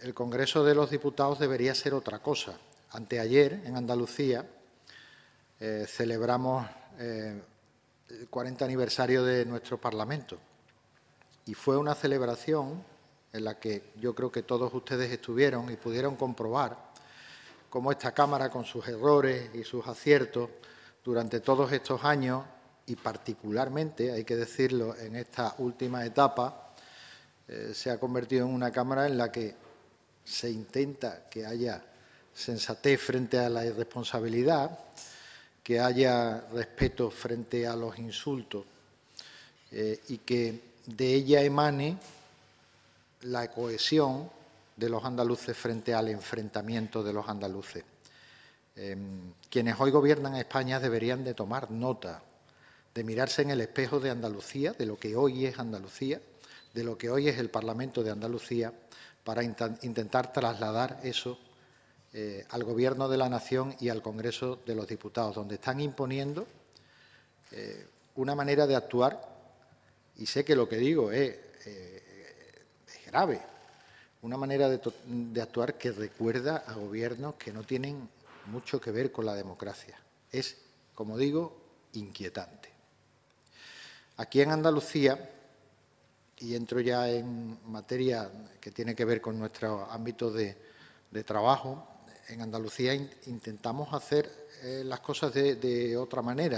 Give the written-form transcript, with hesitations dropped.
el Congreso de los Diputados debería ser otra cosa. Anteayer, en Andalucía, celebramos el 40 aniversario de nuestro Parlamento y fue una celebración en la que yo creo que todos ustedes estuvieron y pudieron comprobar cómo esta Cámara, con sus errores y sus aciertos, durante todos estos años, y particularmente, hay que decirlo, en esta última etapa, se ha convertido en una Cámara en la que se intenta que haya sensatez frente a la irresponsabilidad, que haya respeto frente a los insultos y que de ella emane la cohesión de los andaluces frente al enfrentamiento de los andaluces. Quienes hoy gobiernan España deberían de tomar nota, de mirarse en el espejo de Andalucía, de lo que hoy es Andalucía, de lo que hoy es el Parlamento de Andalucía, para intentar trasladar eso al Gobierno de la Nación y al Congreso de los Diputados, donde están imponiendo una manera de actuar, y sé que lo que digo es grave, una manera de actuar que recuerda a gobiernos que no tienen mucho que ver con la democracia. Es, como digo, inquietante. Aquí en Andalucía, y entro ya en materia que tiene que ver con nuestro ámbito de trabajo, en Andalucía intentamos hacer las cosas de otra manera.